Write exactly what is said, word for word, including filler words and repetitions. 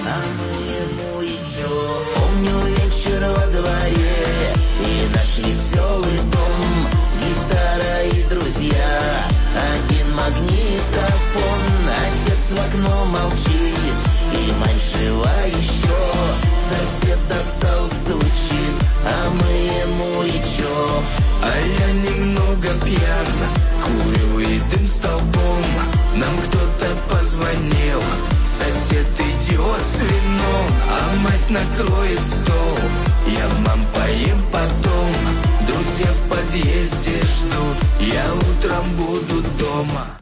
а мы ему и чё? Помню вечер во дворе и наш веселый дом, гитара и друзья, один магнитофон. Отец в окно молчит, и маньшива еще. Сосед достал, стучит, а мы ему и чё? А я немного пьян, курю и дым столбом. Нам кто-то позвонил, сосед идет с вином, а мать накроет стол. Я, мам, поем потом. Друзья в подъезде ждут, я утром буду дома.